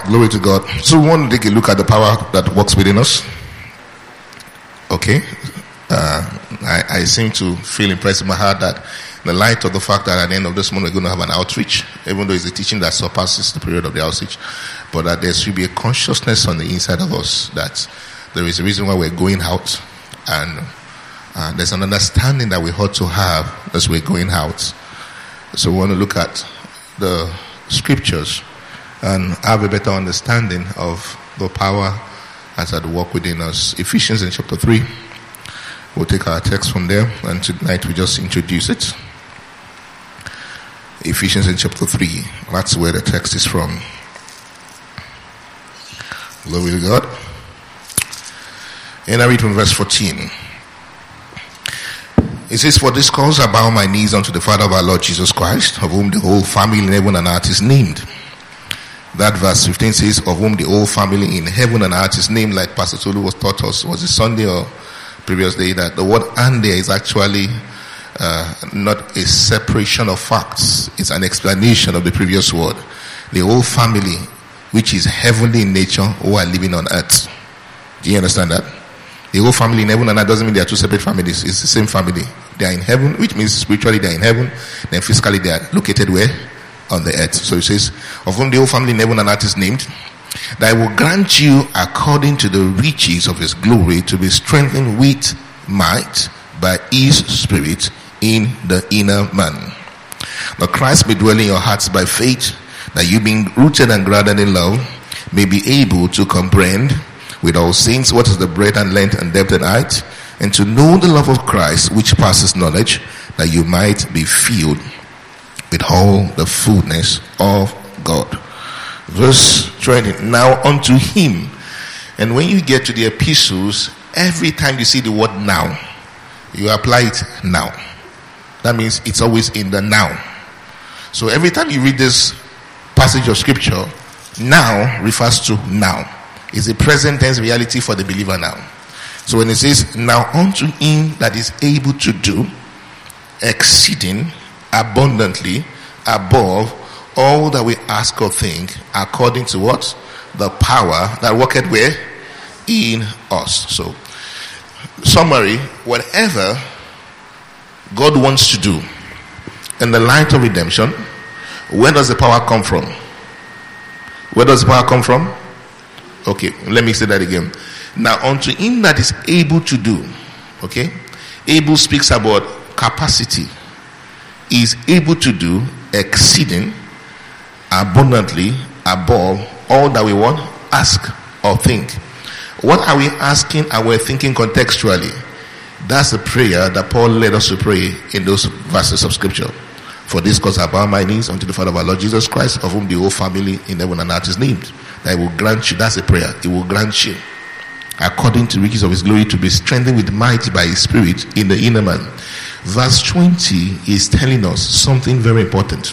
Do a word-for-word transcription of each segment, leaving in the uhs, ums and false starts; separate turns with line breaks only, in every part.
Glory to God. So we want to take a look at the power that works within us. Okay. Uh, I, I seem to feel impressed in my heart that in the light of the fact that at the end of this month we're going to have an outreach, even though it's a teaching that surpasses the period of the outreach, but that there should be a consciousness on the inside of us that there is a reason why we're going out, and uh, there's an understanding that we ought to have as we're going out. So we want to look at the scriptures and have a better understanding of the power that's at work within us. Ephesians in chapter three. We'll take our text from there, and tonight we just introduce it. Ephesians in chapter three. That's where the text is from. Glory to God. And I read from verse fourteen. It says, "For this cause I bow my knees unto the Father of our Lord Jesus Christ, of whom the whole family in heaven and earth is named." That verse fifteen says, "Of whom the whole family in heaven and earth is named," like Pastor Tolu was taught us. Was it Sunday or previous day? That the word "and" there is actually uh, not a separation of facts. It's an explanation of the previous word. The whole family, which is heavenly in nature, who are living on earth. Do you understand that? The whole family in heaven and earth doesn't mean they are two separate families. It's the same family. They are in heaven, which means spiritually they are in heaven. Then physically they are located where? On the earth. So it says, "Of whom the whole family in heaven and earth is named, that I will grant you according to the riches of his glory to be strengthened with might by his spirit in the inner man. That Christ may dwell in your hearts by faith, that you being rooted and grounded in love may be able to comprehend with all saints what is the breadth and length and depth and height, and to know the love of Christ which passes knowledge, that you might be filled with all the fullness of God." Verse twenty, "Now unto him," and when you get to the epistles, every time you see the word "now," you apply it now. That means it's always in the now. So every time you read this passage of scripture, now refers to now. It's a present tense reality for the believer now. So when it says, "Now unto him that is able to do exceeding abundantly above all that we ask or think, according to what? The power that worketh where? In us." So, summary, whatever God wants to do in the light of redemption, where does the power come from? Where does the power come from? Okay, let me say that again. Now unto him that is able to do. Okay? Able speaks about capacity. Is able to do exceeding abundantly above all that we want, ask or think. What are we asking and we're thinking contextually? That's the prayer that Paul led us to pray in those verses of scripture. "For this cause I bow my knees unto the Father of our Lord Jesus Christ, of whom the whole family in heaven and earth is named, that he will grant you," that's a prayer, "he will grant you according to the riches of his glory to be strengthened with might by his spirit in the inner man." Verse twenty is telling us something very important.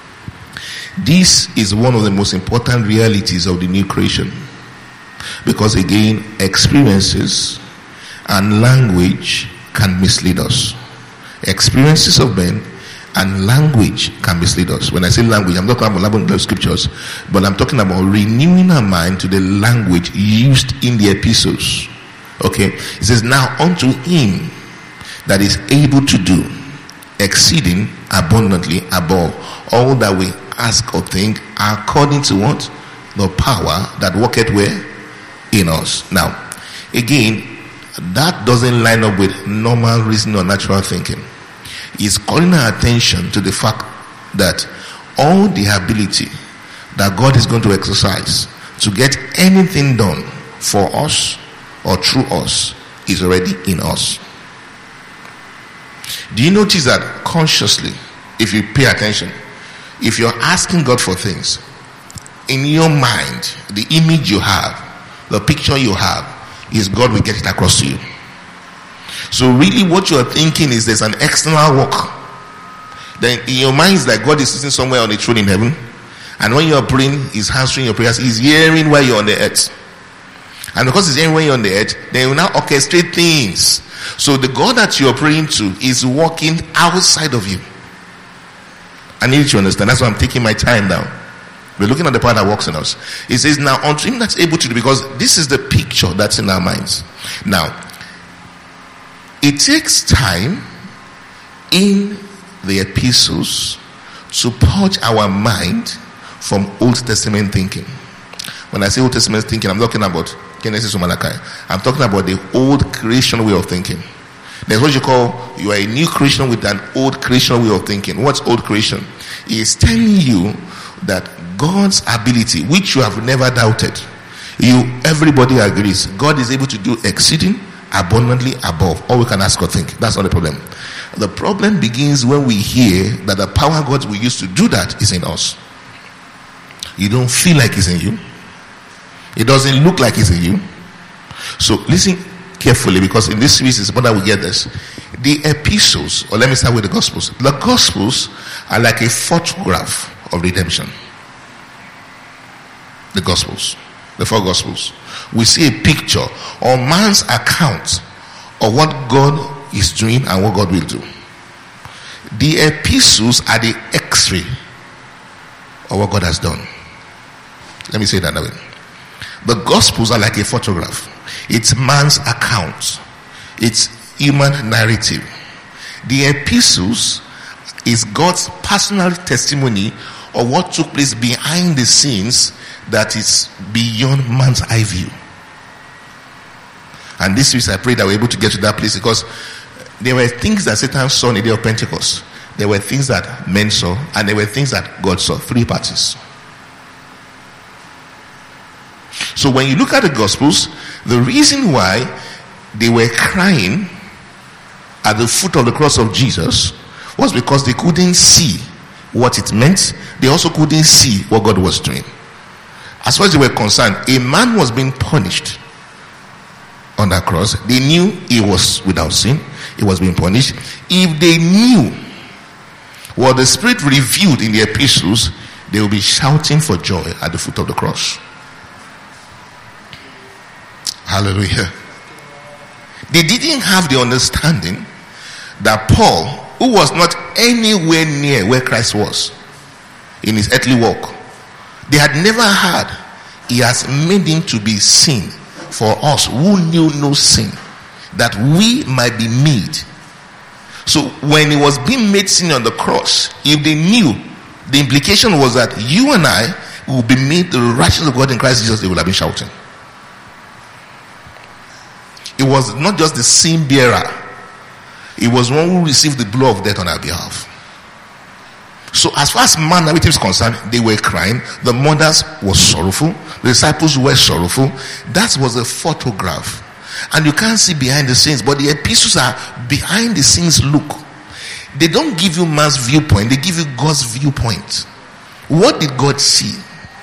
This is one of the most important realities of the new creation, because again, experiences and language can mislead us. Experiences of men and language can mislead us. When I say language, I'm not talking about the scriptures, but I'm talking about renewing our mind to the language used in the epistles. Okay, it says, "Now unto him that is able to do exceeding abundantly above all that we ask or think, according to what? The power that worketh where? In us." Now, again, that doesn't line up with normal reason or natural thinking. It's calling our attention to the fact that all the ability that God is going to exercise to get anything done for us or through us is already in us. Do you notice that consciously, if you pay attention, if you're asking God for things, in your mind, the image you have, the picture you have, is God will get it across to you. So really what you're thinking is there's an external work. Then in your mind is like God is sitting somewhere on the throne in heaven, and when you're praying, he's answering your prayers, he's hearing while you're on the earth. And because he's hearing when you're on the earth, then he will now orchestrate things. So the God that you're praying to is working outside of you. I need you to understand. That's why I'm taking my time now. We're looking at the power that works in us. It says, now unto him that's able to do, because this is the picture that's in our minds. Now, it takes time in the epistles to purge our mind from Old Testament thinking. When I say Old Testament thinking, I'm talking about Genesis to Malachi. I'm talking about the old creation way of thinking. There's what you call, you are a new creation with an old creation way of thinking. What's old creation? It's telling you that God's ability, which you have never doubted, you everybody agrees, God is able to do exceeding abundantly above all we can ask or think. That's not the problem. The problem begins when we hear that the power God will use to do that is in us. You don't feel like it's in you. It doesn't look like it's in you. So listen carefully, because in this series it's important we get this. The epistles, or let me start with the gospels. The gospels are like a photograph of redemption. The gospels, the four gospels, we see a picture or man's account of what God is doing and what God will do. The epistles are the x-ray of what God has done. Let me say that way. The gospels are like a photograph. It's man's account. It's human narrative. The epistles is God's personal testimony of what took place behind the scenes that is beyond man's eye view. And this week I pray that we're able to get to that place, because there were things that Satan saw on the day of Pentecost. There were things that men saw, and there were things that God saw. Three parties. So when you look at the Gospels, the reason why they were crying at the foot of the cross of Jesus was because they couldn't see what it meant. They also couldn't see what God was doing. As far as they were concerned, a man was being punished on that cross. They knew he was without sin. He was being punished. If they knew what the Spirit revealed in the epistles, they will be shouting for joy at the foot of the cross. Hallelujah. They didn't have the understanding that Paul, who was not anywhere near where Christ was in his earthly walk, they had never heard he has made him to be sin for us who knew no sin, that we might be made. So when he was being made sin on the cross, if they knew, the implication was that you and I will be made the righteousness of God in Christ Jesus, they would have been shouting. It was not just the sin bearer, it was one who received the blow of death on our behalf. So as far as man narrative is concerned, they were crying. The mothers were sorrowful. The disciples were sorrowful. That was a photograph. And you can't see behind the scenes, but the epistles are behind the scenes look. They don't give you man's viewpoint, they give you God's viewpoint. What did God see?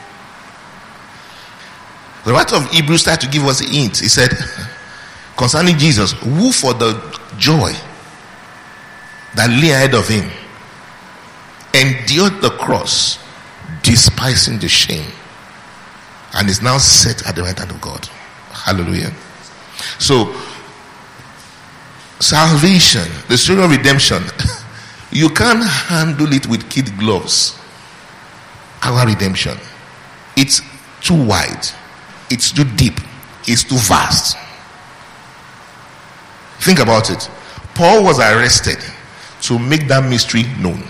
The writer of Hebrews started to give us a hint. He said, concerning Jesus, who for the joy that lay ahead of him endured the cross, despising the shame, and is now set at the right hand of God. Hallelujah. So, salvation, the story of redemption, you can't handle it with kid gloves. Our redemption, it's too wide, it's too deep, it's too vast. Think about it. Paul was arrested to make that mystery known.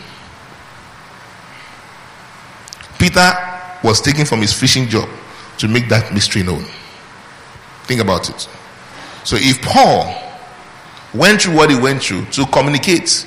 Peter was taken from his fishing job to make that mystery known. Think about it. So if Paul went through what he went through to communicate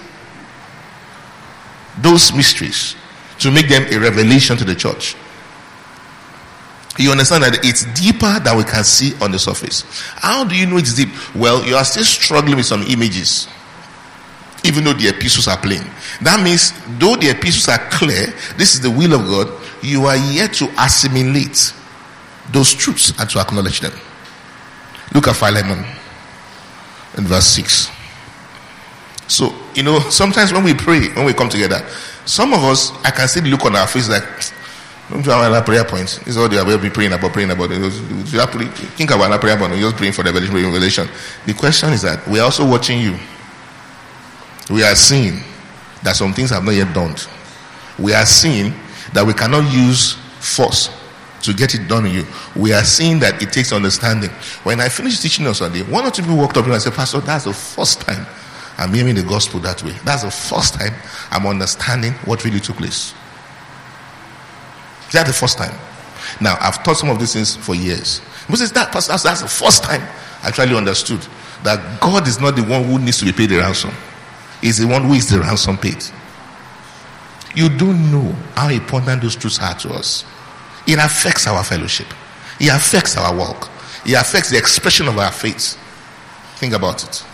those mysteries, to make them a revelation to the church, you understand that it's deeper than we can see on the surface. How do you know it's deep? Well, you are still struggling with some images, even though the epistles are plain. That means, though the epistles are clear, this is the will of God, you are yet to assimilate those truths and to acknowledge them. Look at Philemon in verse six. So, you know, sometimes when we pray, when we come together, some of us, I can see the look on our face like, don't you have another prayer point? This is all they will be praying about, praying about. You have to think about another prayer point. You're just praying for the revelation. The question is that we are also watching you. We are seeing that some things have not yet dawned. We are seeing that we cannot use force to get it done in you. We are seeing that it takes understanding. When I finished teaching on Sunday, one or two people walked up to me and said, Pastor, that's the first time I'm hearing the gospel that way. That's the first time I'm understanding what really took place. That's the first time. Now, I've taught some of these things for years. But it's that, Pastor, that's the first time I actually understood that God is not the one who needs to be paid the ransom. He's the one who is the ransom paid. You don't know how important those truths are to us. It affects our fellowship. It affects our walk. It affects the expression of our faith. Think about it.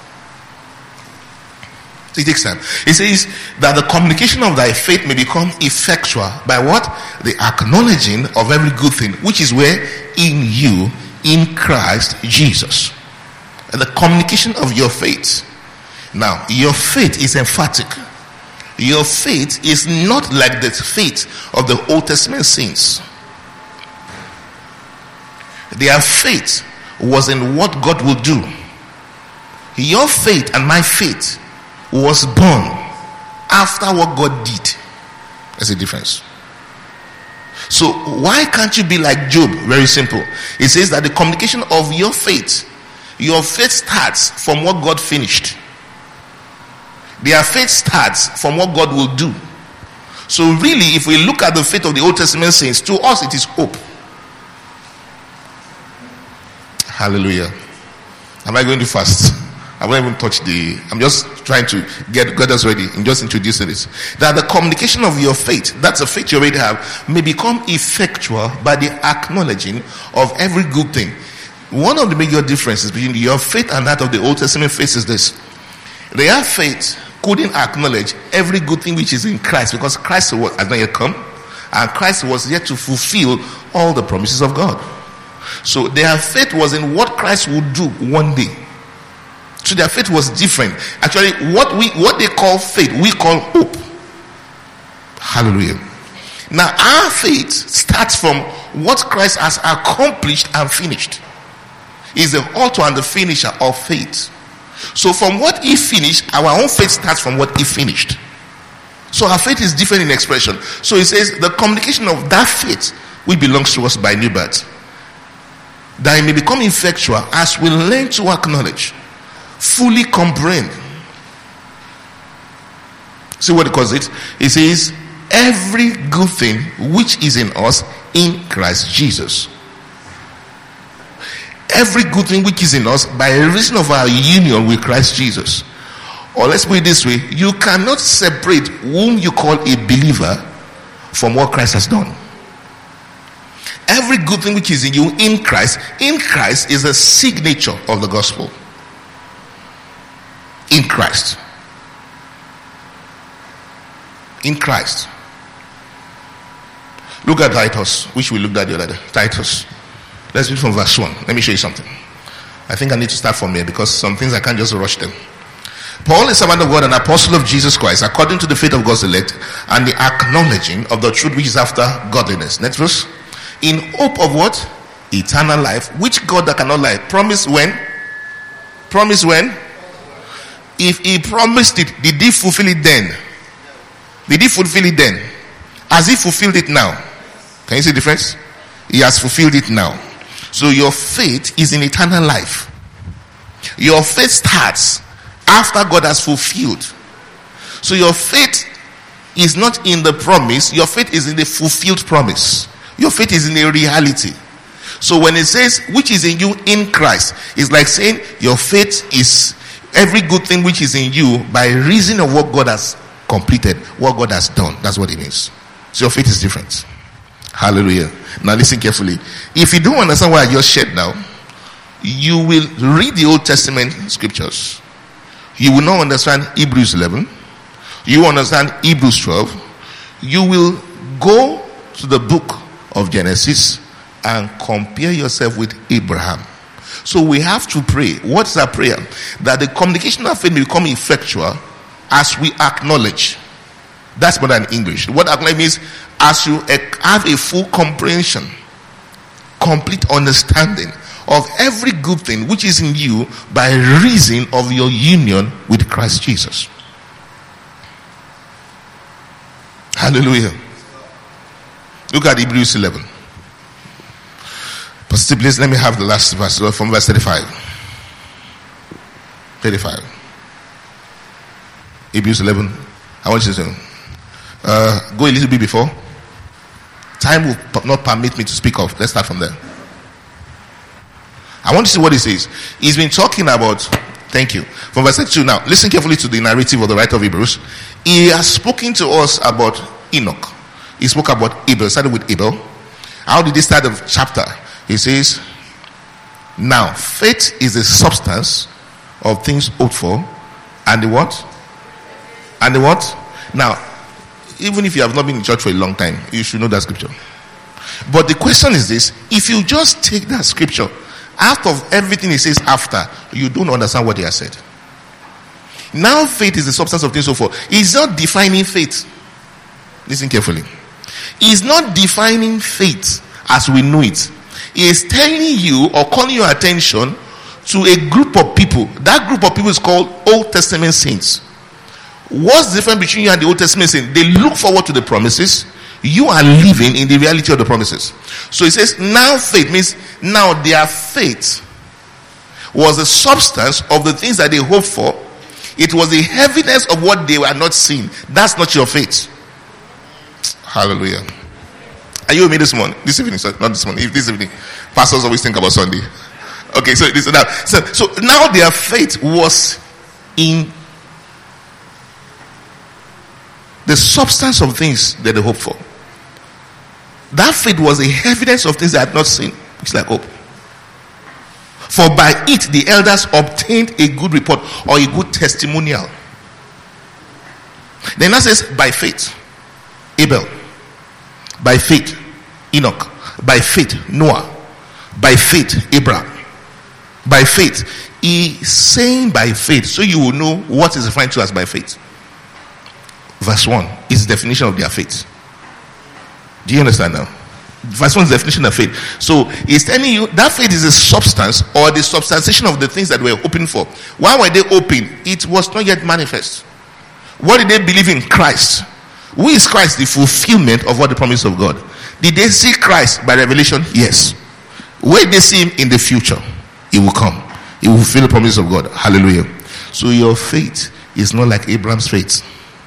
It takes time. It says that the communication of thy faith may become effectual by what? The acknowledging of every good thing, which is where? In you, in Christ Jesus. And the communication of your faith. Now, your faith is emphatic. Your faith is not like the faith of the Old Testament saints. Their faith was in what God will do. Your faith and my faith was born after what God did. There's a difference. So why can't you be like Job? Very simple. It says that the communication of your faith, your faith starts from what God finished. Their faith starts from what God will do. So really, if we look at the faith of the Old Testament saints, to us it is hope. Hallelujah. Am I going too fast? I won't even touch the... I'm just trying to get, get us ready and just introducing it. That the communication of your faith, that's a faith you already have, may become effectual by the acknowledging of every good thing. One of the major differences between your faith and that of the Old Testament faith is this. Their faith couldn't acknowledge every good thing which is in Christ, because Christ was, has not yet come, and Christ was yet to fulfill all the promises of God. So their faith was in what Christ would do one day. So their faith was different. Actually, what we what they call faith, we call hope. Hallelujah. Now our faith starts from what Christ has accomplished and finished. He's the author and the finisher of faith. So from what he finished, our own faith starts from what he finished. So our faith is different in expression. So it says the communication of that faith which belongs to us by new birth, that it may become effectual as we learn to acknowledge, fully comprehend. See what it calls it? It says every good thing which is in us in Christ Jesus. Every good thing which is in us by reason of our union with Christ Jesus. Or let's put it this way, you cannot separate whom you call a believer from what Christ has done. Every good thing which is in you in Christ, in Christ is a signature of the gospel. In Christ. In Christ. Look at Titus, which we looked at the other day. Titus. Let's read from verse one. Let me show you something. I think I need to start from here because some things I can't just rush them. Paul, a servant of God, an apostle of Jesus Christ, according to the faith of God's elect, and the acknowledging of the truth which is after godliness. Next verse. In hope of what? Eternal life, which God that cannot lie promised when? Promised when? If he promised it, did he fulfill it then? Did he fulfill it then? Has he fulfilled it now? Can you see the difference? He has fulfilled it now. So your faith is in eternal life. Your faith starts after God has fulfilled. So your faith is not in the promise. Your faith is in the fulfilled promise. Your faith is in a reality. So when it says, which is in you in Christ, it's like saying your faith is every good thing which is in you by reason of what God has completed, what God has done. That's what it means. So your faith is different. Hallelujah. Now listen carefully. If you don't understand what I just shared now, you will read the Old Testament scriptures. You will not understand Hebrews eleven. You will understand Hebrews twelve. You will go to the book of Genesis and compare yourself with Abraham. So we have to pray. What's our prayer? That the communication of faith will become effectual as we acknowledge. That's more than English. What acknowledge means as you have a full comprehension, complete understanding of every good thing which is in you by reason of your union with Christ Jesus. Hallelujah. Look at Hebrews eleven. Pastor, please let me have the last verse from verse thirty-five. thirty-five. Hebrews eleven. I want you to uh, go a little bit before. Time will not permit me to speak of. Let's start from there. I want to see what he says. He's been talking about, thank you, from verse two. Now, listen carefully to the narrative of the writer of Hebrews. He has spoken to us about Enoch. He spoke about Abel. Started with Abel. How did he start the chapter? He says, now, faith is the substance of things hoped for, and the what? And the what? Now, even if you have not been in church for a long time, you should know that scripture. But the question is this: if you just take that scripture out of everything he says after, you don't understand what he has said. Now, faith is the substance of things hoped for. He's not defining faith. Listen carefully. He's not defining faith as we know it. He is telling you or calling your attention to a group of people. That group of people is called Old Testament saints. What's the difference between you and the Old Testament saints? They look forward to the promises. You are living in the reality of the promises. So it says, now faith means now their faith was the substance of the things that they hoped for. It was the evidence of what they were not seeing. That's not your faith. Hallelujah. Are you with me this morning? This evening, sorry, not this morning. If this evening, pastors always think about Sunday. Okay, so this now, so so now their faith was in the substance of things that they hoped for. That faith was the evidence of things they had not seen. It's like hope. For by it the elders obtained a good report or a good testimonial. Then that says, by faith, Abel. By faith, Enoch. By faith, Noah. By faith, Abraham. By faith. He saying by faith, so you will know what is referred to as by faith. Verse one is the definition of their faith. Do you understand now? Verse one is the definition of faith. So he's telling you that faith is a substance or the substantiation of the things that were hoping for. Why were they hoping? It was not yet manifest. What did they believe in? Christ. Who is Christ? The fulfillment of what the promise of God. Did they see Christ by revelation? Yes. Where did they see him? In the future. He will come. He will fulfill the promise of God. Hallelujah. So your faith is not like Abraham's faith.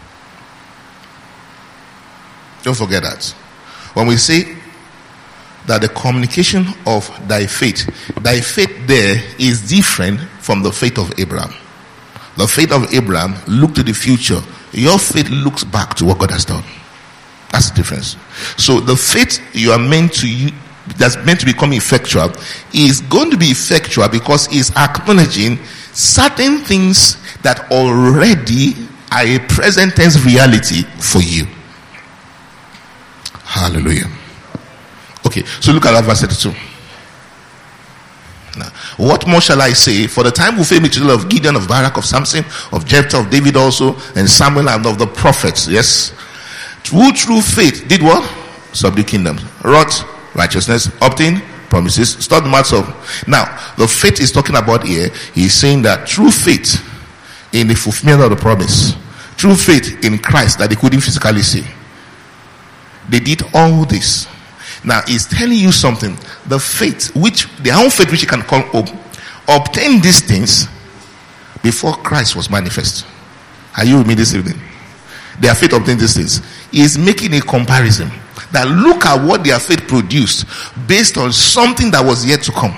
Don't forget that. When we say that the communication of thy faith, thy faith there is different from the faith of Abraham. The faith of Abraham looked to the future. Your faith looks back to what God has done. That's the difference. So the faith you are meant to, that's meant to become effectual, is going to be effectual because it's acknowledging certain things that already are a present tense reality for you. Hallelujah. Okay, so look at that verse thirty-two. Now, what more shall I say? For the time will fail me to tell of Gideon, of Barak, of Samson, of Jephthah, of David also, and Samuel, and of the prophets. Yes. Who through faith did what? Subdue kingdoms. Wrought righteousness, obtained promises, stopped the mouths of. Now, the faith he's talking about here, he's saying that through faith in the fulfillment of the promise, through faith in Christ that they couldn't physically see, they did all this. Now he's telling you something. The faith, which their own faith, which you can call hope, obtained these things before Christ was manifest. Are you with me this evening? Their faith obtained these things. He is making a comparison. That look at what their faith produced based on something that was yet to come.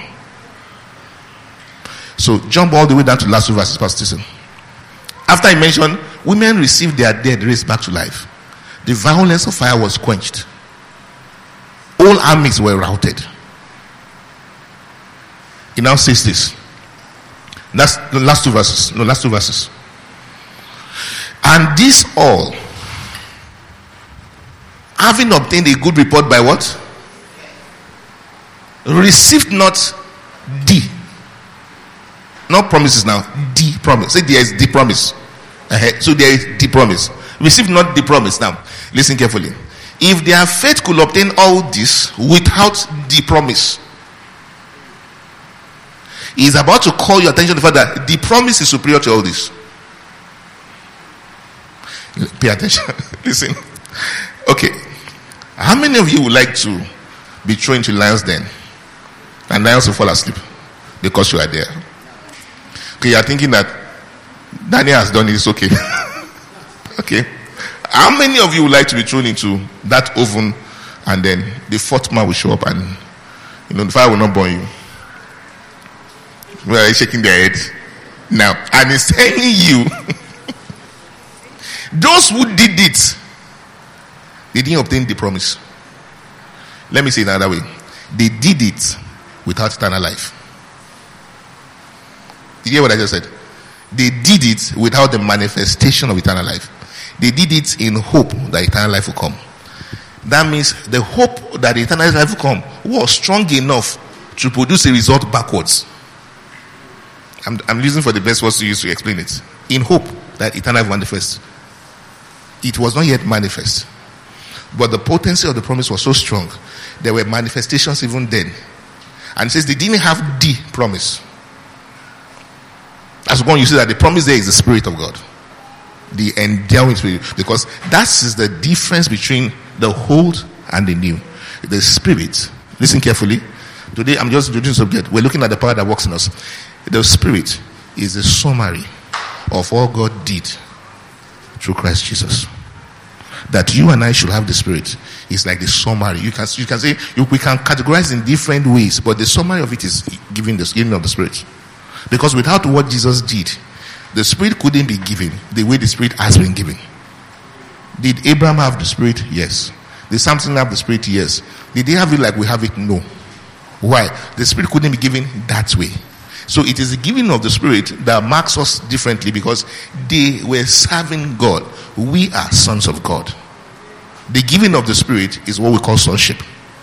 So jump all the way down to last two verses, Pastor Tyson. After he mentioned women received their dead raised back to life, the violence of fire was quenched. All armies were routed. He now says this. That's the last two verses. No, last two verses. And this all, having obtained a good report by what? Received not the. Not promises now. The promise. Say there is the promise. Uh-huh. So there is the promise. Received not the promise. Now, listen carefully. If their faith could obtain all this without the promise, he is about to call your attention to the fact that the promise is superior to all this. Pay attention. Listen. Okay. How many of you would like to be thrown into lion's den and lions will fall asleep because you are there? Okay, you are thinking that Daniel has done it, it's okay. Okay. How many of you would like to be thrown into that oven and then the fourth man will show up and, you know, the fire will not burn you? Well, they're shaking their head now, and it's telling you those who did it, they didn't obtain the promise. Let me say it another way. They did it without eternal life. Did you hear what I just said? They did it without the manifestation of eternal life. They did it in hope that eternal life will come. That means the hope that eternal life will come was strong enough to produce a result backwards. I'm, I'm using for the best words to use to explain it. In hope that eternal life will manifest. It was not yet manifest. But the potency of the promise was so strong. There were manifestations even then. And it says they didn't have the promise. As one, you see that the promise there is the Spirit of God. The endowing Spirit. Because that is the difference between the old and the new. The Spirit. Listen carefully. Today I'm just doing the subject. We're looking at the power that works in us. The Spirit is a summary of all God did through Christ Jesus. That you and I should have the Spirit is like the summary. You can you can say you, we can categorize in different ways, but the summary of it is giving the giving of the Spirit. Because without what Jesus did, the Spirit couldn't be given the way the Spirit has been given. Did Abraham have the Spirit? Yes. Did Samson have the Spirit? Yes. Did they have it like we have it? No. Why? The Spirit couldn't be given that way. So it is the giving of the Spirit that marks us differently, because they were serving God. We are sons of God. The giving of the Spirit is what we call sonship.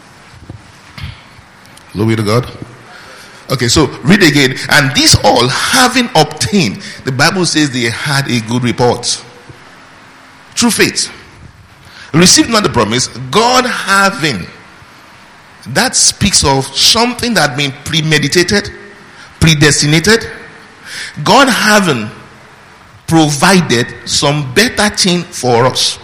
Glory to God. Okay, so read again. And these all having obtained, the Bible says they had a good report. Through faith. Received not the promise, God having. That speaks of something that had been premeditated, predestinated. God having provided some better thing for us.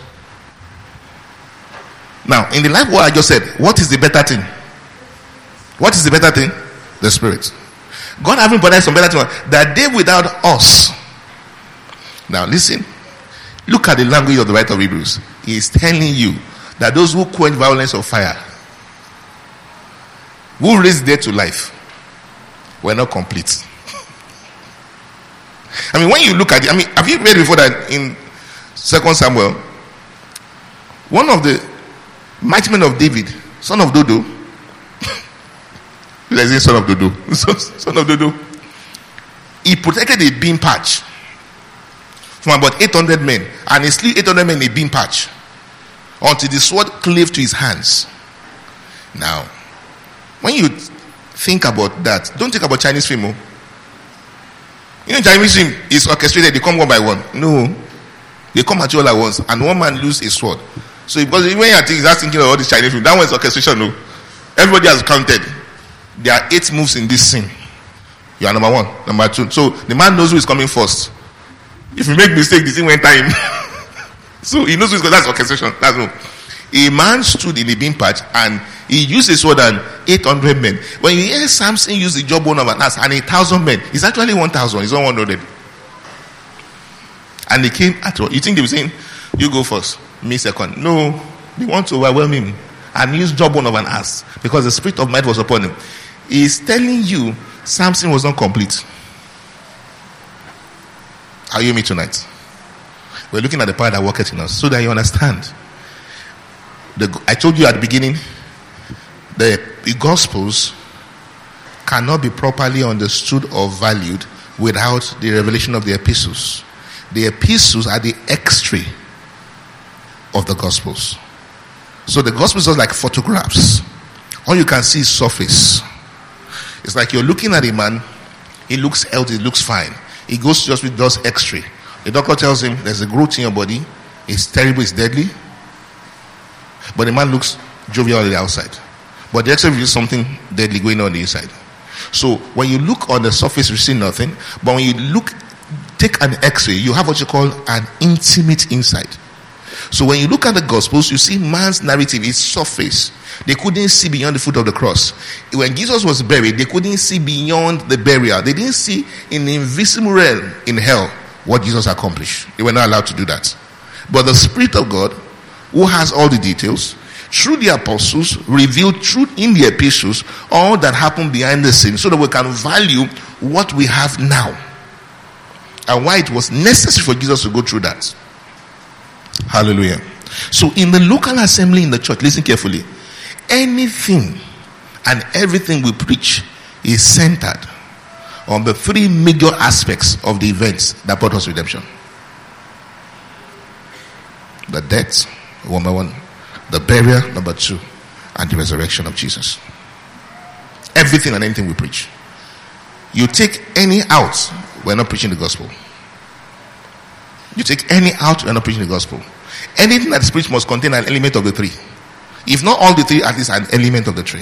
Now, in the life what I just said, what is the better thing? What is the better thing? The Spirit. God having provided some better thing, that they without us. Now listen. Look at the language of the writer of Hebrews. He is telling you that those who quench violence of fire, who raised dead to life, were not complete. I mean, when you look at it, I mean, have you read before that in Second Samuel, one of the mighty men of David, son of Dodo, let's say son of Dodo, son of Dodo, he protected a beam patch from about eight hundred men, and he slew eight hundred men in a beam patch until the sword cleaved to his hands. Now, when you think about that, don't think about Chinese film. Oh. You know, Chinese film is orchestrated, they come one by one. No, they come at you all at once, and one man lose a sword. So, because when you are thinking, that's thinking of all this Chinese film, that one is orchestration. No, everybody has counted. There are eight moves in this scene. You are number one, number two. So the man knows who is coming first. If you make mistake, the thing went time. So he knows who is going. That's orchestration. That's no. A man stood in the beam patch and he used a sword and eight hundred men. When you hear Samson use the jawbone of an ass and a thousand men, it's actually one thousand. It's not one hundred. And they came at all. You think they were saying, "You go first, me second"? No, they want to overwhelm him and use jawbone of an ass because the spirit of might was upon him. He's telling you Samson was not complete. Are you me tonight? We're looking at the power that worketh in us so that you understand. The, I told you at the beginning, the, the Gospels cannot be properly understood or valued without the revelation of the epistles. The epistles are the X-ray of the Gospels. So the Gospels are like photographs. All you can see is surface. It's like you're looking at a man, he looks healthy, he looks fine. He goes just with does X-ray. The doctor tells him there's a growth in your body. It's terrible, it's deadly. But the man looks jovial on the outside. But the X-ray reveals something deadly going on, on the inside. So when you look on the surface, you see nothing. But when you look, take an X-ray, you have what you call an intimate insight. So when you look at the Gospels, you see man's narrative is surface. They couldn't see beyond the foot of the cross. When Jesus was buried, they couldn't see beyond the burial. They didn't see in the invisible realm in hell what Jesus accomplished. They were not allowed to do that. But the Spirit of God, who has all the details, through the apostles, revealed truth in the epistles, all that happened behind the scenes, so that we can value what we have now and why it was necessary for Jesus to go through that. Hallelujah. So in the local assembly in the church, listen carefully, anything and everything we preach is centered on the three major aspects of the events that brought us redemption. The death, number one. The burial, number two. And the resurrection of Jesus. Everything and anything we preach. You take any out, we're not preaching the gospel. You take any out, we're not preaching the gospel. Anything that is preached must contain an element of the three. If not all the three, at least an element of the three.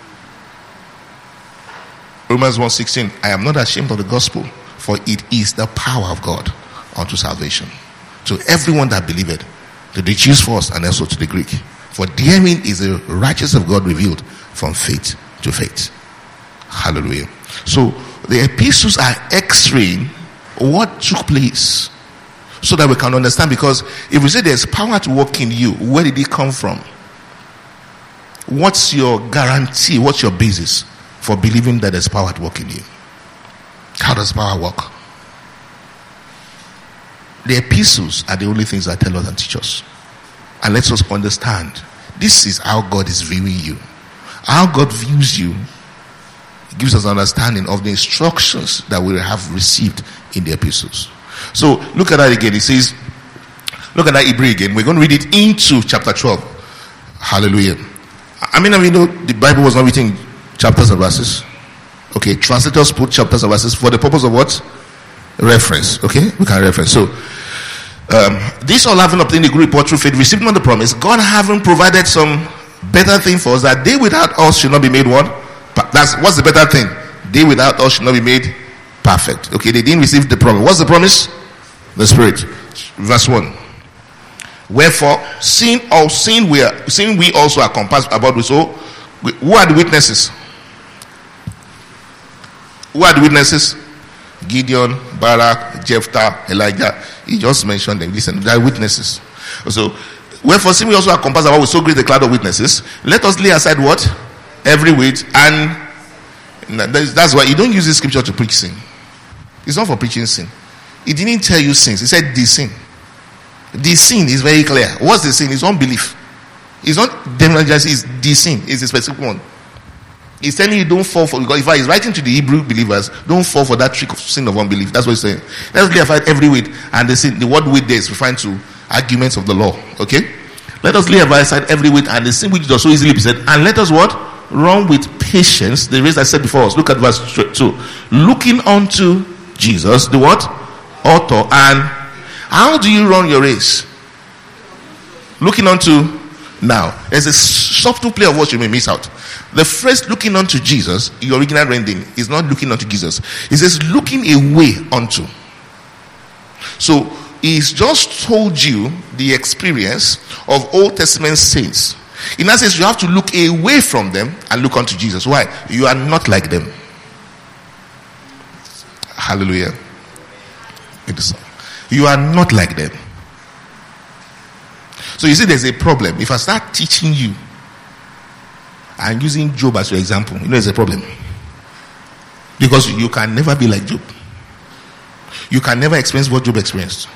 Romans one sixteen, I am not ashamed of the gospel, for it is the power of God unto salvation, to everyone that believeth, to the Jews first and also to the Greek. For therein is the righteousness of God revealed from faith to faith. Hallelujah. So the epistles are x-raying what took place, so that we can understand. Because if we say there's power to work in you, where did it come from? What's your guarantee? What's your basis for believing that there's power to work in you? How does power work? The epistles are the only things that tell us and teach us. And let us understand, this is how God is viewing you. How God views you gives us understanding of the instructions that we have received in the epistles. So look at that again. It says, look at that Hebrew again. We're going to read it into chapter twelve. Hallelujah. I mean, I mean, you know, the Bible was not written in chapters and verses. Okay, translators put chapters and verses for the purpose of what? Reference. Okay, we can reference. So, um, this all having obtained a good report through faith, received not the promise, God having provided some better thing for us, that they without us should not be made what? That's what's the better thing? They without us should not be made perfect. Okay, they didn't receive the promise. What's the promise? The Spirit. Verse one. Wherefore, seeing all seeing we are seeing we also are compassed about with so, who are the witnesses? Who are the witnesses? Gideon, Barak, Jephthah, Elijah. He just mentioned them. Listen, they are witnesses. So, wherefore, seeing we also are compassed about with so great a cloud of witnesses, let us lay aside what? Every weight, and that's why you don't use this scripture to preach sin. It's not for preaching sin. He didn't tell you sins. He said the sin. The sin is very clear. What's the sin? It's unbelief. It's not demonization. It's the sin. It's a specific one. He's telling you don't fall for, because if he's writing to the Hebrew believers, don't fall for that trick of sin of unbelief. That's what he's saying. Let's lay aside every weight, and the sin. The word weight there is referring to arguments of the law. Okay? Let us lay aside every weight and the sin which does so easily beset, and let us what? Run with patience the race I said before us. Look at verse two. Looking unto Jesus, the what? Author. And how do you run your race? Looking unto. Now, there's a subtle play of what you may miss out. The phrase looking unto Jesus, your original rendering, is not looking unto Jesus. It says looking away unto. So, he's just told you the experience of Old Testament saints. In that sense, you have to look away from them and look unto Jesus. Why? You are not like them. Hallelujah. You are not like them. So you see, there's a problem. If I start teaching you and using Job as your example, you know there's a problem. Because you can never be like Job. You can never experience what Job experienced.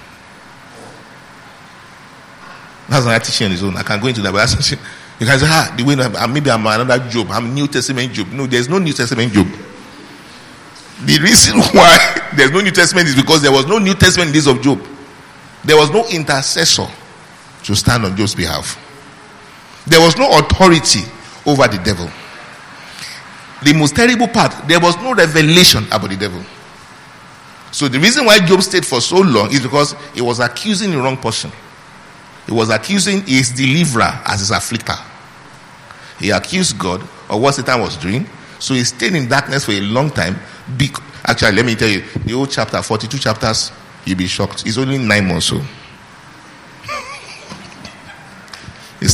That's not teaching on his own. I can go into that, but that's you can say, ah, the way maybe I'm another Job. I'm New Testament Job. No, there's no New Testament Job. The reason why there's no New Testament is because there was no New Testament in the days of Job. There was no intercessor to stand on Job's behalf. There was no authority over the devil. The most terrible part, there was no revelation about the devil. So the reason why Job stayed for so long is because he was accusing the wrong person. He was accusing his deliverer as his afflicter. He accused God of what Satan was doing. So he stayed in darkness for a long time. Actually, let me tell you, the whole chapter, forty-two chapters, you'll be shocked. It's only nine months so.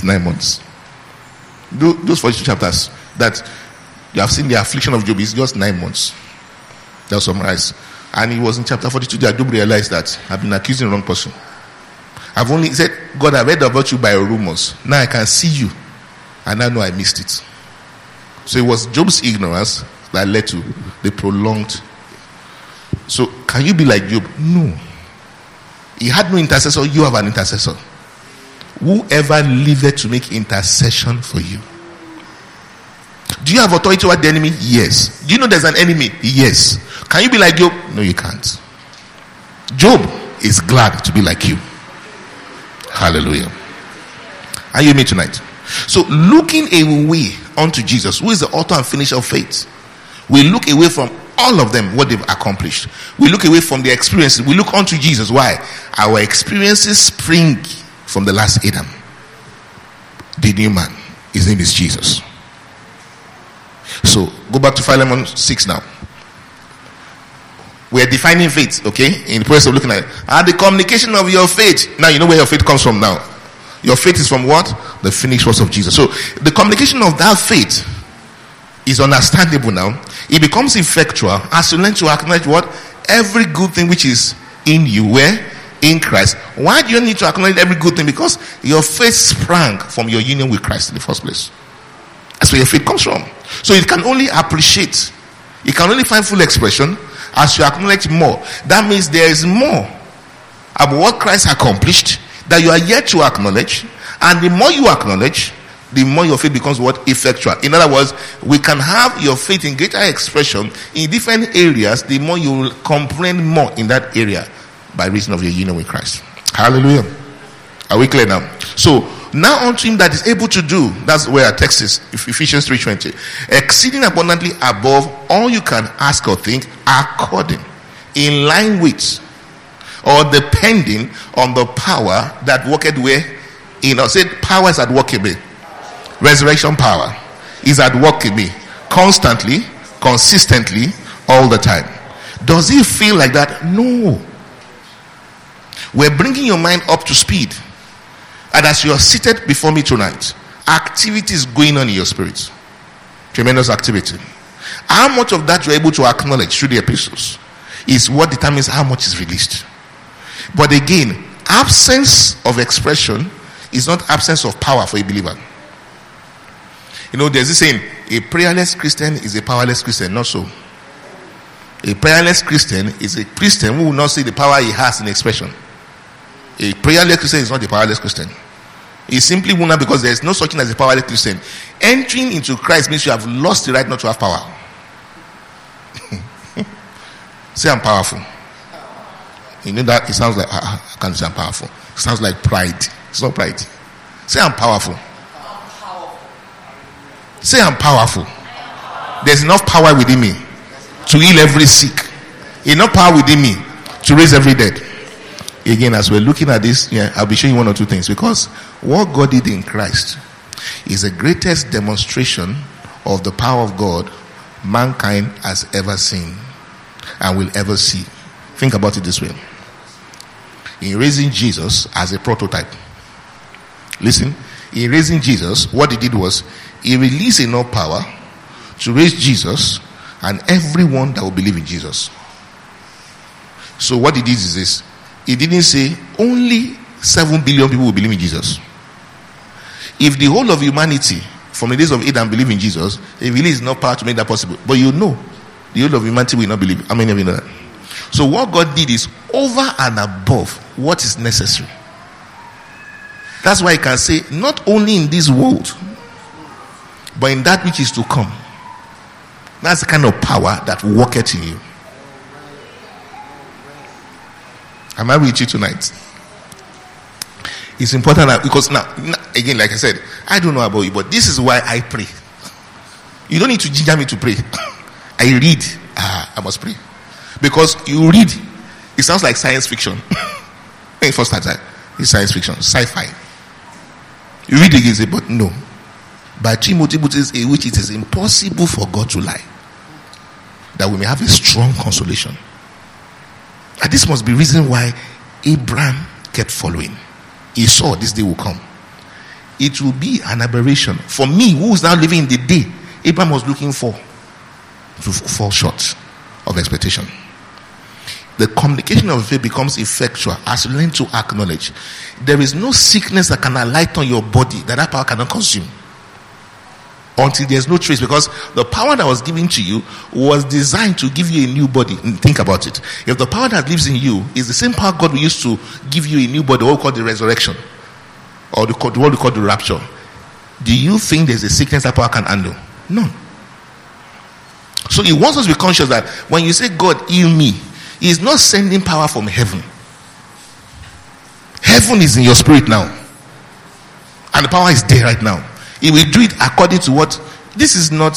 nine months. Those forty-two chapters that you have seen the affliction of Job is just nine months. They'll summarize. And he was in chapter forty-two that Job realized that I've been accusing the wrong person. I've only said, God, I've heard about you by rumors. Now I can see you. And I know I missed it. So it was Job's ignorance that led to the prolonged. So can you be like Job? No. He had no intercessor. You have an intercessor. Whoever liveth to make intercession for you. Do you have authority over the enemy? Yes. Do you know there's an enemy? Yes. Can you be like Job? No, you can't. Job is glad to be like you. Hallelujah. Are you with me tonight? So looking away unto Jesus, who is the author and finisher of faith, we look away from all of them, what they've accomplished. We look away from their experiences. We look unto Jesus. Why? Our experiences spring from the last Adam, the new man. His name is Jesus. So go back to Philemon six now. We are defining faith, okay? In the process of looking at it. And the communication of your faith. Now you know where your faith comes from now. Your faith is from what? The finished works of Jesus. So the communication of that faith is understandable now. It becomes effectual as you learn to acknowledge what? Every good thing which is in you. Where? In Christ. Why do you need to acknowledge every good thing? Because your faith sprang from your union with Christ in the first place. That's where your faith comes from. So it can only appreciate. It can only find full expression as you acknowledge more. That means there is more about what Christ accomplished that you are yet to acknowledge. And the more you acknowledge, the more your faith becomes what? Effectual. In other words, we can have your faith in greater expression in different areas. The more you will comprehend more in that area by reason of your union with Christ. Hallelujah. Are we clear now? So now unto him that is able to do, that's where our text is, Ephesians three twenty, exceeding abundantly above all you can ask or think, according, in line with, or depending on the power that worketh where? In us. Say, power is at work in me. Resurrection power is at work in me. Constantly, consistently, all the time. Does it feel like that? No. We're bringing your mind up to speed. And as you are seated before me tonight, activity is going on in your spirit. Tremendous activity. How much of that you're able to acknowledge through the epistles is what determines how much is released. But again, absence of expression is not absence of power for a believer. You know, there's this saying, a prayerless Christian is a powerless Christian. Not so. A prayerless Christian is a Christian who will not see the power he has in expression. A prayerless Christian is not a powerless Christian. He simply will not, because there is no such thing as a powerless Christian. Entering into Christ means you have lost the right not to have power. Say I'm powerful. You know that it sounds like ah, I can't say I'm powerful. It sounds like pride. It's not pride. Say I'm powerful. I'm powerful. Say I'm powerful. There's enough power within me to heal every sick. Enough power within me to raise every dead. Again, as we're looking at this, yeah, I'll be showing you one or two things, because what God did in Christ is the greatest demonstration of the power of God mankind has ever seen and will ever see. Think about it this way. In raising Jesus as a prototype, listen, in raising Jesus, what he did was he released enough power to raise Jesus and everyone that will believe in Jesus. So what he did is this: he didn't say only seven billion people will believe in Jesus. If the whole of humanity from the days of Adam believe in Jesus, he released enough power to make that possible. But you know, the whole of humanity will not believe. How many of you know that? So what God did is over and above what is necessary. That's why I can say, not only in this world, but in that which is to come. That's the kind of power that worketh in you. Am I with you tonight? It's important that, because now, again, like I said, I don't know about you, but this is why I pray. You don't need to ginger me to pray. I read. Ah, I must pray. Because you read, it sounds like science fiction. When first started, it's science fiction, sci-fi. You read again, say, but no. By Timothy, which it is impossible for God to lie, that we may have a strong consolation. And this must be reason why Abraham kept following. He saw this day will come. it will be an aberration. For me, who is now living in the day Abraham was looking for, to fall short of expectation. The communication of faith becomes effectual as you learn to acknowledge there is no sickness that can alight on your body that that power cannot consume until there's no trace, because the power that was given to you was designed to give you a new body. And think about it. If the power that lives in you is the same power God will use to give you a new body, what we call the resurrection, or the, what we call the rapture, do you think there's a sickness that power can handle? None. So he wants us to be conscious that when you say, God, heal me, he is not sending power from heaven. Heaven is in your spirit now, and the power is there right now. He will do it according to what. This is not,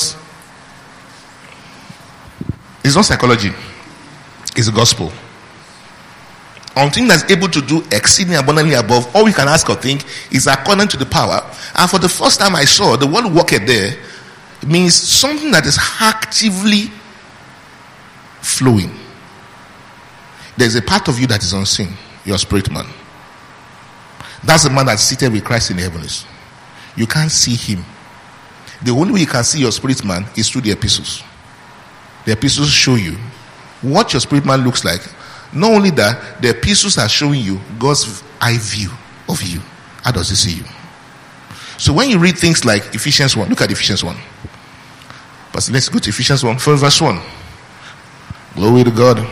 it's not psychology, it's the gospel. Until that's able to do exceedingly abundantly above all we can ask or think is according to the power. And for the first time I saw the word worketh there means something that is actively flowing. There's a part of you that is unseen, your spirit man. That's the man that's seated with Christ in the heavens. You can't see him. The only way you can see your spirit man is through the epistles. The epistles show you what your spirit man looks like. Not only that, the epistles are showing you God's eye view of you. How does he see you? So when you read things like Ephesians one, look at Ephesians one. But let's go to Ephesians one, first verse one. Glory to God.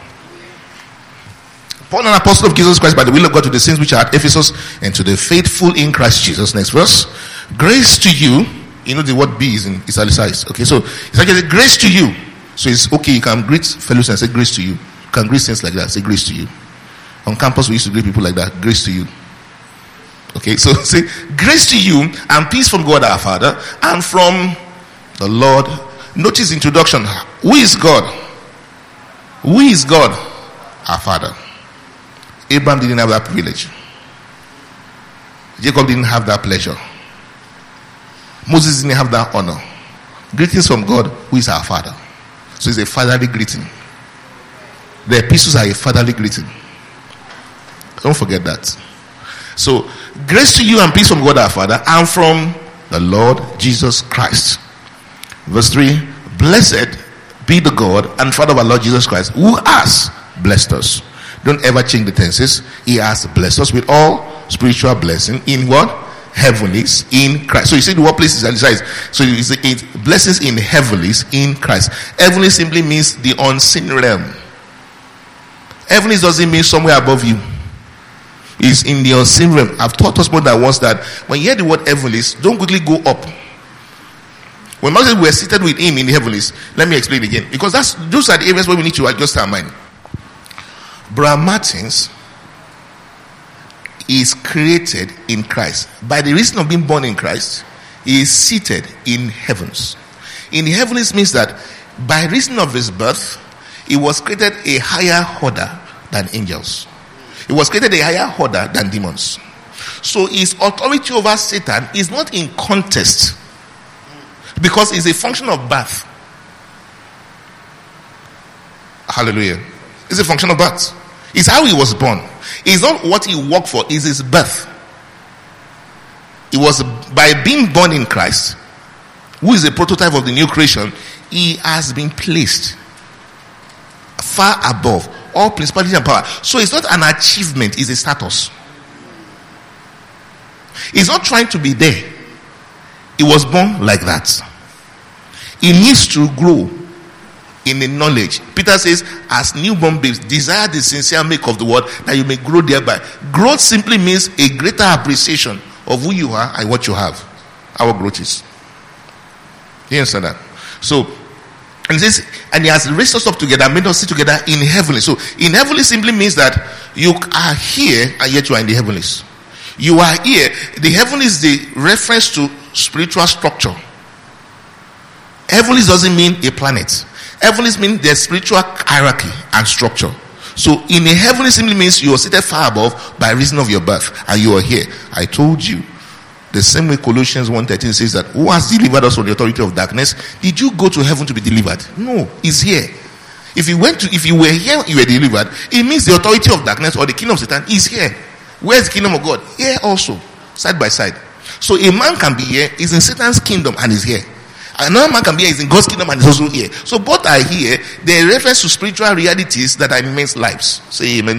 Paul, an apostle of Jesus Christ, by the will of God, to the saints which are at Ephesus, and to the faithful in Christ Jesus. Next verse. Grace to you. You know the word be is in italicized. Okay, so it's like a grace to you. So it's okay, you can greet fellows and say grace to you. You can greet saints like that, say grace to you. On campus we used to greet people like that, grace to you. Okay, so say grace to you and peace from God our Father and from the Lord. Notice introduction. Who is God? Who is God? Our Father. Abraham didn't have that privilege. Jacob didn't have that pleasure. Moses didn't have that honor. Greetings from God, who is our Father. So it's a fatherly greeting. The epistles are a fatherly greeting. Don't forget that. So, grace to you and peace from God our Father and from the Lord Jesus Christ. Verse three. Blessed be the God and Father of our Lord Jesus Christ, who has blessed us. Don't ever change the tenses. He has blessed us with all spiritual blessing in what? Heavenlies in Christ. So you see the word place is italicized. So it's, it's blessings in heavenlies in Christ. Heavenly simply means the unseen realm. Heavenlies doesn't mean somewhere above you. It's in the unseen realm. I've taught us more than once that when you hear the word heavenlies, don't quickly go up. When Moses were seated with him in the heavenlies, let me explain again. Because that's those are the areas where we need to adjust our mind. Brother Martins is created in Christ. By the reason of being born in Christ, he is seated in heavens. In the heavens means that by reason of his birth, he was created a higher order than angels. He was created a higher order than demons. So his authority over Satan is not in contest, because it's a function of birth. Hallelujah. It's a function of birth. It's how he was born. It's not what he worked for, it's his birth. It was by being born in Christ, who is a prototype of the new creation, he has been placed far above all principality and power. So it's not an achievement, it's a status. He's not trying to be there. He was born like that. He needs to grow in the knowledge. Peter says, as newborn babes, desire the sincere milk of the word, that you may grow thereby. Growth simply means a greater appreciation of who you are and what you have. Our growth is. You understand that? So, and this, and he has raised us up together, made us sit together in heavenly. So, in heavenly simply means that you are here and yet you are in the heavenlies. You are here. The heaven is the reference to spiritual structure. Heavenlies doesn't mean a planet. Heavenlies mean there's spiritual hierarchy and structure. So in a heavenly simply means you are seated far above by reason of your birth and you are here. I told you the same way Colossians one thirteen says that who has delivered us from the authority of darkness? Did you go to heaven to be delivered? No, he's here. If you went to, if you were here, you were delivered, it means the authority of darkness or the kingdom of Satan is here. Where's the kingdom of God? Here also, side by side. So a man can be here, he's in Satan's kingdom and is here. Another man can be here, he's in God's kingdom and is also here. So both are here. They reference to spiritual realities that are in men's lives. Say amen.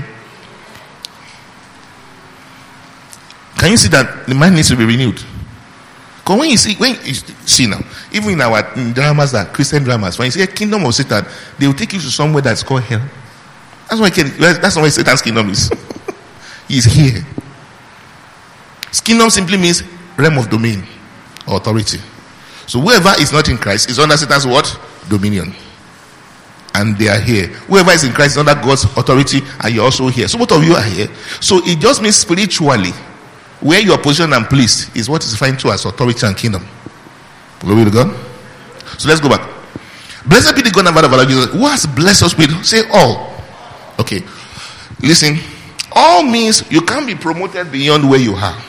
Can you see that the mind needs to be renewed? Because when you see, when you see now, even in our in dramas, that Christian dramas, when you see a kingdom of Satan, they will take you to somewhere that's called hell. That's why that's not why Satan's kingdom is. He's here. His kingdom simply means realm of domain or authority. So whoever is not in Christ is under Satan's what? Dominion. And they are here. Whoever is in Christ is under God's authority, and you're also here. So both of you are here. So it just means spiritually, where you are positioned and placed is what is referred to as authority and kingdom. Glory to God. So let's go back. Blessed be the God and Father of our Lord Jesus, who has blessed us with, say all. Okay. Listen. All means you can't be promoted beyond where you are.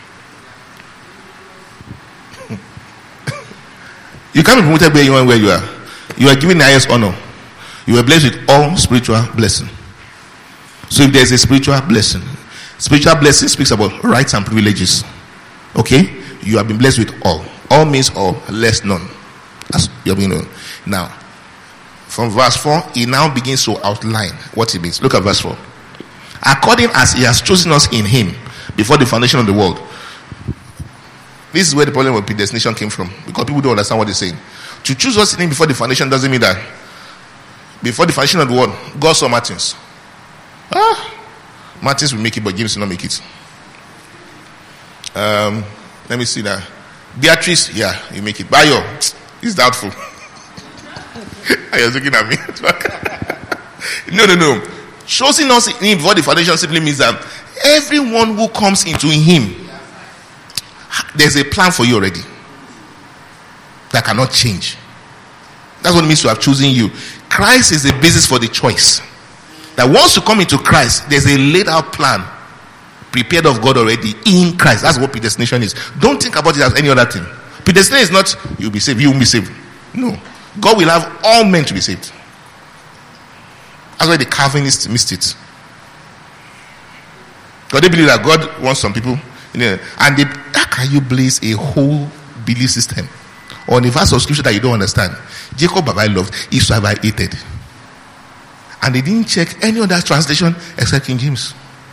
You can't be promoted beyond where you are. You are given the highest honor. You are blessed with all spiritual blessing. So if there is a spiritual blessing, spiritual blessing speaks about rights and privileges. Okay? You have been blessed with all. All means all, less none. That's you have been known. Now, from verse four, he now begins to outline what it means. Look at verse four. According as he has chosen us in him before the foundation of the world. This is where the problem with predestination came from, because people don't understand what they're saying. To choose us in him before the foundation doesn't mean that before the foundation of the world, God saw Martins. Ah, Martins will make it, but James will not make it. Um, let me see that. Beatrice, yeah, you make it. Bayo, it's doubtful. Are you looking at me? no, no, no. Choosing us in him before the foundation simply means that everyone who comes into him, there's a plan for you already that cannot change. That's what it means to have chosen you. Christ is the basis for the choice. That once you come into Christ, there's a laid out plan prepared of God already in Christ. That's what predestination is. Don't think about it as any other thing. Predestination is not you'll be saved, you won't be saved. No. God will have all men to be saved. That's why the Calvinists missed it. Because they believe that God wants some people, you know, and they, how can you place a whole belief system on a verse of scripture that you don't understand? Jacob have I loved, Esau have I hated. And they didn't check any other translation except King James.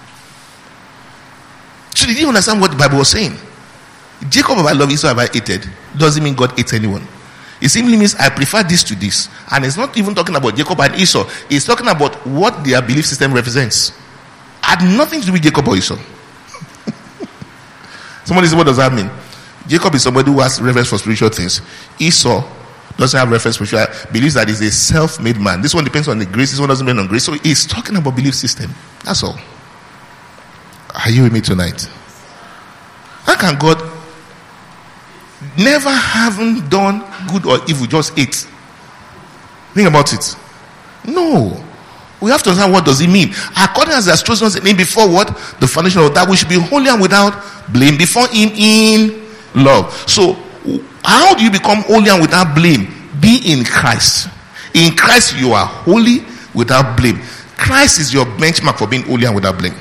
So they didn't understand what the Bible was saying. Jacob have I loved, Esau have I hated doesn't mean God hates anyone. It simply means I prefer this to this. And it's not even talking about Jacob and Esau. It's talking about what their belief system represents. Had nothing to do with Jacob or Esau. Somebody said, what does that mean? Jacob is somebody who has reference for spiritual things. Esau doesn't have reference for spiritual, believes that he's a self-made man. This one depends on the grace, this one doesn't depend on grace. So he's talking about belief system. That's all. Are you with me tonight? How can God never having done good or evil, just ate? Think about it. No. We have to understand what does it mean. According as he has chosen us in him before what? The foundation of that we should be holy and without blame before him in love. So how do you become holy and without blame? Be in Christ. In Christ you are holy without blame. Christ is your benchmark for being holy and without blame.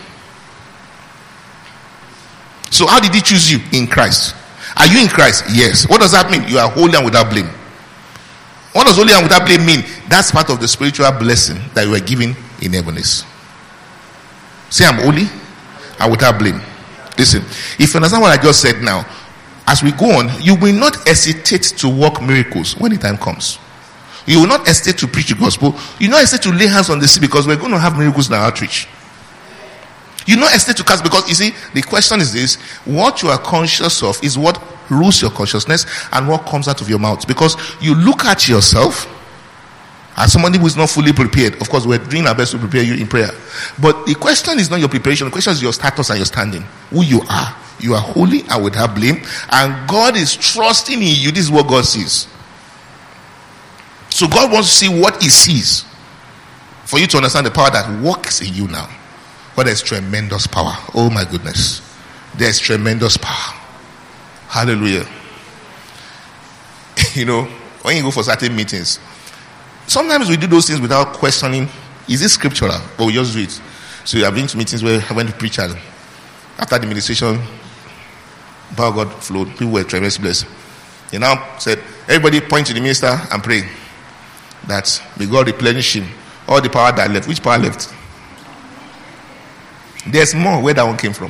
So how did he choose you? In Christ. Are you in Christ? Yes. What does that mean? You are holy and without blame. What does holy and without blame mean? That's part of the spiritual blessing that you are given in heavens. Say I'm holy and without blame. Listen, if you understand what I just said now, as we go on, you will not hesitate to work miracles when the time comes. You will not hesitate to preach the gospel. You will not hesitate to lay hands on the sick, because we're going to have miracles in our outreach. You will not hesitate to cast, because you see, the question is this: what you are conscious of is what rules your consciousness and what comes out of your mouth. Because you look at yourself as somebody who is not fully prepared. Of course, we're doing our best to prepare you in prayer. But the question is not your preparation. The question is your status and your standing. Who you are. You are holy and without blame. And God is trusting in you. This is what God sees. So God wants to see what he sees, for you to understand the power that works in you now. But there's tremendous power. Oh my goodness. There's tremendous power. Hallelujah. You know, when you go for certain meetings, sometimes we do those things without questioning, is this scriptural? But we just do it. So you have been to meetings where I went to preach, and after the ministration, The power of God flowed. People were tremendously blessed. He now said, everybody point to the minister and pray that may God replenish him. All the power that left. Which power left? There's more where that one came from.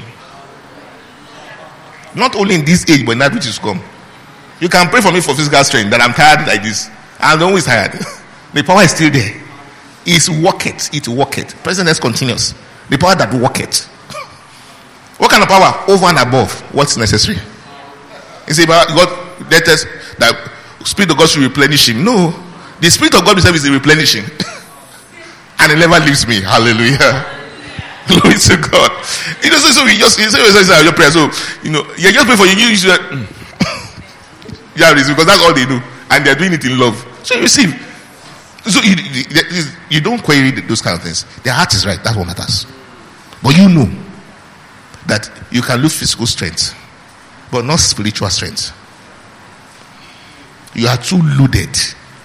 Not only in this age, but in that which is come. You can pray for me for physical strength, that I'm tired like this. I'm always tired. The power is still there. It's worketh. It worketh. Present tense continuous. The power that worketh. What kind of power? Over and above what's necessary. You see, God let us that Spirit of God should replenish him. No, the Spirit of God himself is the replenishing, and it never leaves me. Hallelujah. Glory to God. You know, so, so we just you say your prayer. So you know, you just pray for you. You usually, yeah, because that's all they do, and they're doing it in love. So you receive. So you, you, you don't query those kind of things. Their heart is right. That's what matters. But you know that you can lose physical strength, but not spiritual strength. You are too loaded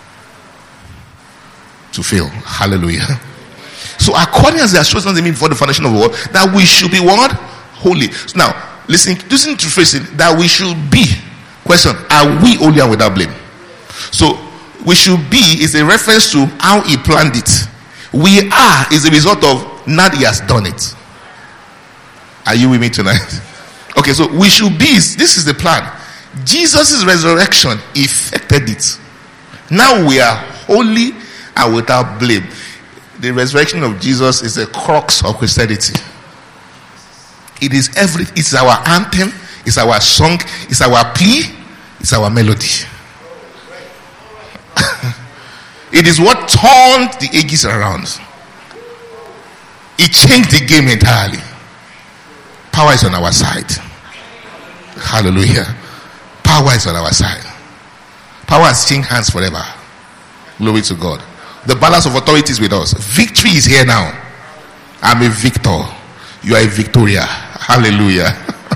to fail. Hallelujah. So according as they are chosen them before the foundation of the world, that we should be what? Holy. So now, listen, listen to phrasing, that we should be. Question, are we holy and without blame? So, we should be is a reference to how he planned it. We are is a result of now he has done it. Are you with me tonight? Okay, so we should be, this is the plan. Jesus' resurrection effected it. Now we are holy and without blame. The resurrection of Jesus is the crux of Christianity. It is every, it's our anthem, it's our song, it's our plea, it's our melody. It is what turned the ages around. It changed the game entirely. Power is on our side. Hallelujah. Power is on our side. Power has changed hands forever. Glory to God. The balance of authority is with us. Victory is here now. I'm a victor. You are a Victoria. Hallelujah.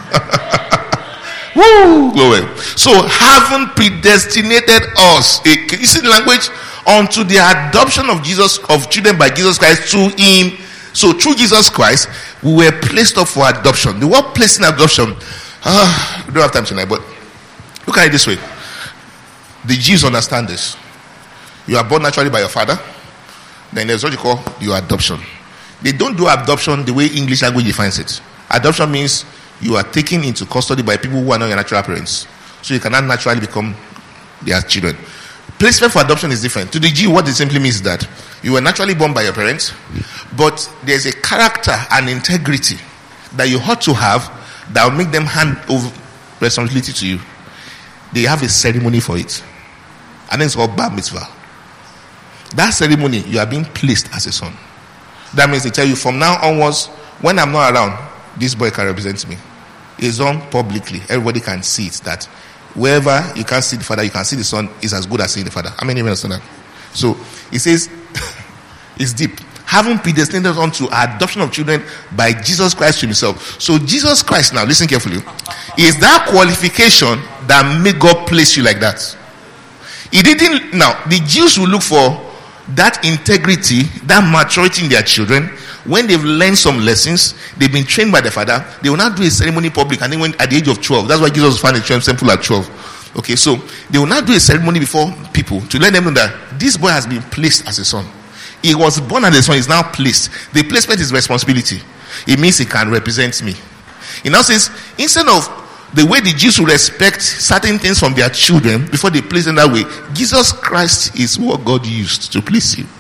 Woo! Glory. So, having predestinated us, you see the language, unto the adoption of Jesus, of children by Jesus Christ to him. So, through Jesus Christ, we were placed up for adoption. The word placed in adoption, uh, we don't have time tonight, but look at it this way. The Jews understand this. You are born naturally by your father, then there's what you call your adoption. They don't do adoption the way English language defines it. Adoption means you are taken into custody by people who are not your natural parents. So you cannot naturally become their children. Placement for adoption is different. To the Jew, what it simply means is that you were naturally born by your parents, but there's a character and integrity that you ought to have that will make them hand over responsibility to you. They have a ceremony for it. And then it's called Bar Mitzvah. That ceremony, you are being placed as a son. That means they tell you from now onwards, when I'm not around, this boy can represent me. It's done publicly. Everybody can see it. That wherever you can't see the father, you can see the son is as good as seeing the father. How many of you understand that? So it says, it's deep. Having predestinated unto adoption of children by Jesus Christ himself. So Jesus Christ, now listen carefully, is that qualification that made God place you like that. He didn't. Now the Jews will look for that integrity, that maturity in their children. When they've learned some lessons, they've been trained by the father, they will not do a ceremony public. And then when at the age of twelve, that's why Jesus found a temple at twelve. Okay, so they will not do a ceremony before people to let them know that this boy has been placed as a son. He was born as a son, is now placed. The placement is responsibility. It means he can represent me. He now says, instead of the way the Jews will respect certain things from their children before they place them that way, Jesus Christ is what God used to place you.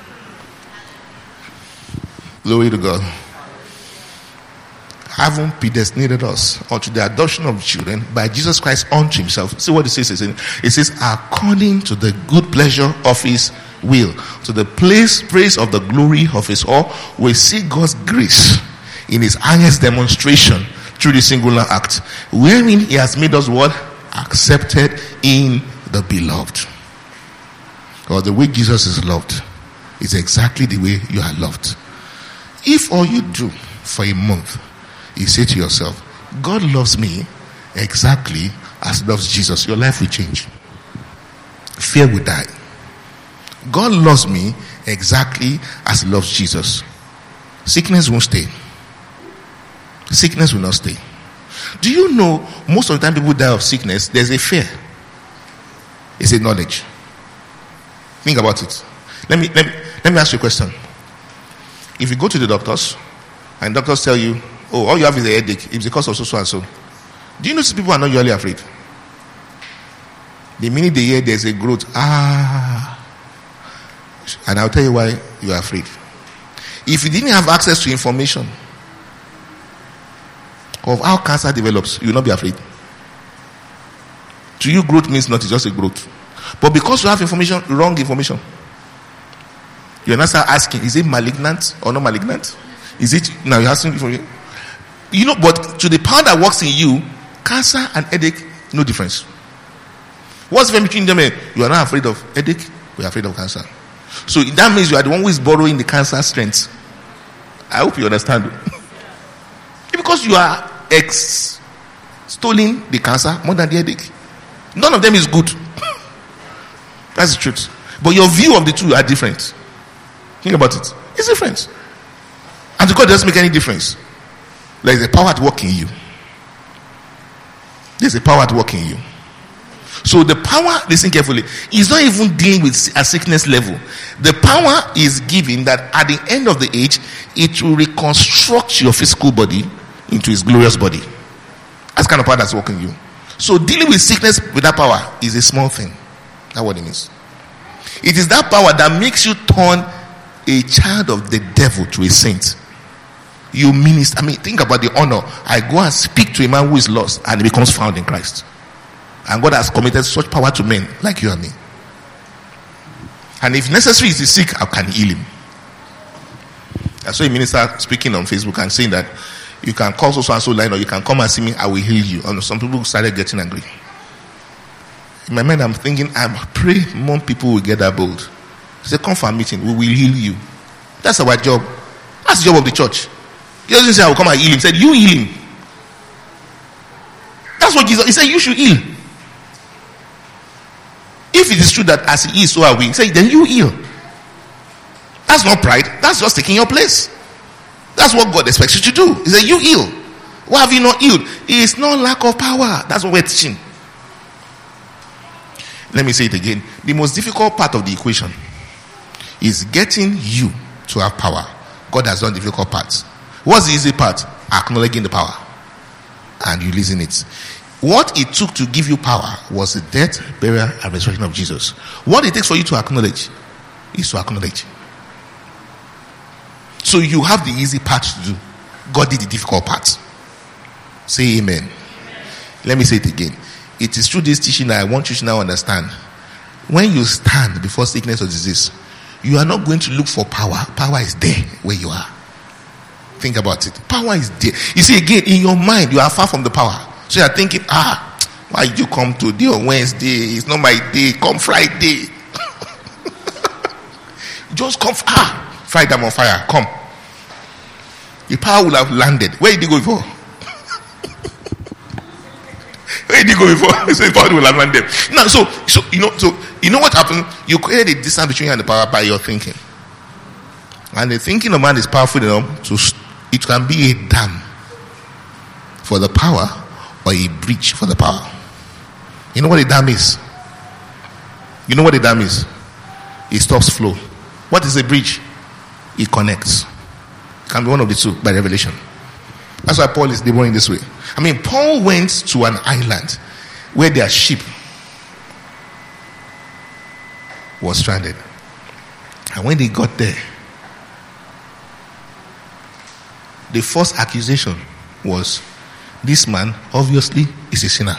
Glory to God. Having predestinated us unto the adoption of children by Jesus Christ unto himself. See what it says. It says, according to the good pleasure of his will, to the place, praise of the glory of his all, we see God's grace in his highest demonstration through the singular act, wherein he has made us what? Accepted in the beloved. Or the way Jesus is loved is exactly the way you are loved. If all you do for a month is say to yourself, God loves me exactly as loves Jesus, your life will change. Fear will die. God loves me exactly as loves Jesus. Sickness won't stay. Sickness will not stay. Do you know most of the time people die of sickness, there's a fear. It's a knowledge. Think about it. Let me, let me, let me ask you a question. If you go to the doctors, and doctors tell you, oh, all you have is a headache, it's because of so, so and so. Do you know people are not usually afraid? The minute they hear there's a growth, ah, and I'll tell you why you are afraid. If you didn't have access to information of how cancer develops, you will not be afraid. To you, growth means not, it's just a growth. But because you have information, wrong information, you're not start asking, is it malignant or not malignant? Is it, now you're asking for you. You know, but to the power that works in you, cancer and headache, no difference. What's the difference between them? You are not afraid of headache, we are afraid of cancer. So that means you are the one who is borrowing the cancer strength. I hope you understand. Because you are extolling the cancer more than the headache. None of them is good. That's the truth. But your view of the two are different. Think about it. It's different. And to God doesn't make any difference. There is a power at work in you. There's a power at work in you. So the power, listen carefully, is not even dealing with a sickness level. The power is given that at the end of the age, it will reconstruct your physical body into its glorious body. That's the kind of power that's working in you. So dealing with sickness with that power is a small thing. That's what it means. It is that power that makes you turn a child of the devil to a saint. You minister. I mean, think about the honor. I go and speak to a man who is lost and he becomes found in Christ. And God has committed such power to men like you and me. And if necessary is sick, I can heal him. I saw a minister speaking on Facebook and saying that you can call so and so line, or you can come and see me, I will heal you. And some people started getting angry. In my mind, I'm thinking, I pray more people will get that bold. He said, come for a meeting, we will heal you. That's our job. That's the job of the church. He doesn't say I will come and heal him. He said, you heal him. That's what Jesus, he said, you should heal. If it is true that as he is, so are we, he said, then you heal. That's not pride. That's just taking your place. That's what God expects you to do. He said, you heal. Why have you not healed? It is not lack of power. That's what we're teaching. Let me say it again. The most difficult part of the equation is getting you to have power. God has done the difficult parts. What's the easy part? Acknowledging the power and releasing it. What it took to give you power was the death, burial, and resurrection of Jesus. What it takes for you to acknowledge is to acknowledge. So you have the easy part to do. God did the difficult part. Say amen. Let me say it again. It is through this teaching that I want you to now understand. When you stand before sickness or disease, you are not going to look for power. Power is there where you are. Think about it. Power is there. You see, again, in your mind, you are far from the power. So you are thinking, ah, why did you come today on Wednesday? It's not my day. Come Friday. Just come. Ah, Friday I'm on fire. Come. The power will have landed. Where did he go before? Where did he go before? So the power will have landed. Now, so, so you know, so you know what happened? You created a distance between you and the power by your thinking. And the thinking of man is powerful enough to it can be a dam for the power or a breach for the power. You know what a dam is? You know what a dam is? It stops flow. What is a bridge? It connects. It can be one of the two by revelation. That's why Paul is laboring this way. I mean, Paul went to an island where their ship was stranded. And when they got there, the first accusation was, this man obviously is a sinner.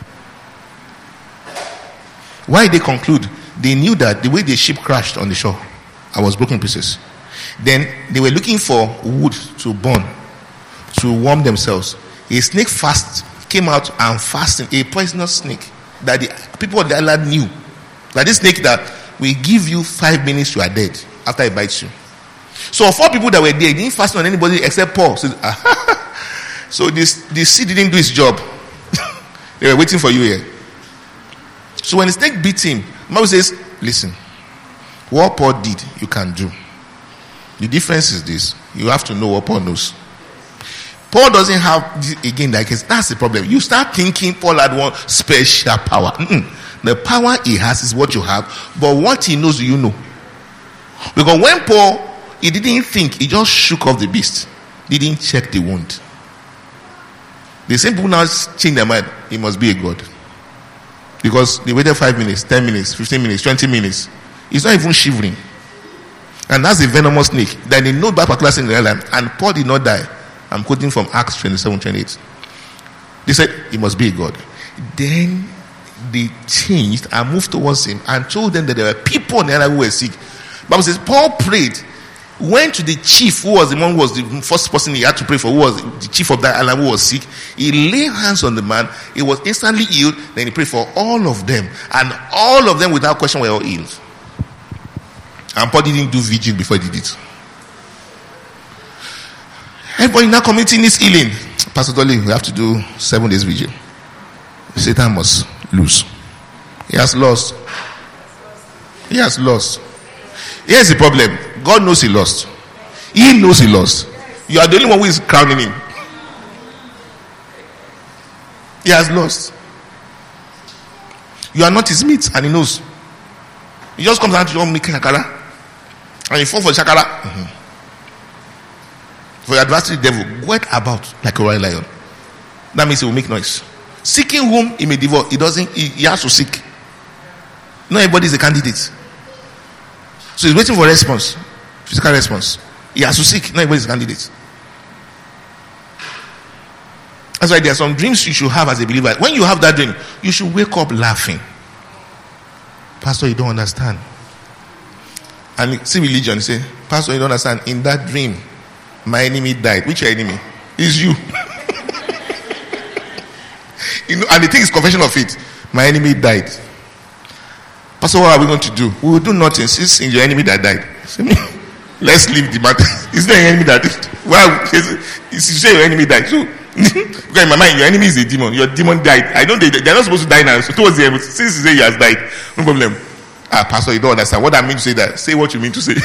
Why they conclude? They knew that the way the ship crashed on the shore and was broken in pieces, then they were looking for wood to burn, to warm themselves. A snake fast came out and fasted, a poisonous snake that the people of the island knew. That this snake that will give you five minutes, you are dead after it bites you. So four people that were there didn't fast on anybody except Paul. So, so this the sea didn't do its job. They were waiting for you here. So when the snake beat him, Bible says, listen, what Paul did, you can do. The difference is this: you have to know what Paul knows. Paul doesn't have this, again, like that's the problem. You start thinking Paul had one special power. Mm-mm. The power he has is what you have, but what he knows, you know. Because when Paul, he didn't think, he just shook off the beast. He didn't check the wound. The same people now change their mind. He must be a god. Because they waited five minutes, ten minutes, fifteen minutes, twenty minutes. He's not even shivering. And that's a venomous snake. Then they know that particular thing in their life. And Paul did not die. I'm quoting from Acts twenty-seven, twenty-eight. They said, he must be a god. Then they changed and moved towards him and told them that there were people on the island who were sick. The Bible says, Paul prayed, went to the chief, who was the one who was the first person he had to pray for, who was the chief of that island who was sick. He laid hands on the man. He was instantly healed. Then he prayed for all of them. And all of them, without question, were all healed. And Paul didn't do vigil before he did it. Everybody in that community needs healing. Pastor Dolly, we have to do seven days vigil. Satan must lose. He has lost. He has lost. Here's the problem. God knows he lost. He knows he lost. You are the only one who is crowning him. He has lost. You are not his mate, and he knows. He just comes out to make shakara, and you fall for shakara. Mm-hmm. For your adversary, devil, went about like a royal lion. That means he will make noise. Seeking whom he may devour, he doesn't. He, he has to seek. Not everybody is a candidate, so he's waiting for a response, physical response. He has to seek. Not everybody is a candidate. That's why there are some dreams you should have as a believer. When you have that dream, you should wake up laughing. Pastor, you don't understand. And see religion, say, Pastor, you don't understand. In that dream, my enemy died. Which enemy? Is you. You know, and the thing is confession of faith. My enemy died. Pastor, what are we going to do? We will do nothing since it's your enemy that died. Let's leave the matter. It's not your enemy that died. Well, you say your enemy died. So, because in my mind, your enemy is a demon. Your demon died. I don't. They, they're not supposed to die now. So towards the end, since you say he has died, no problem. Ah, Pastor, you don't understand what I mean to say that. Say what you mean to say.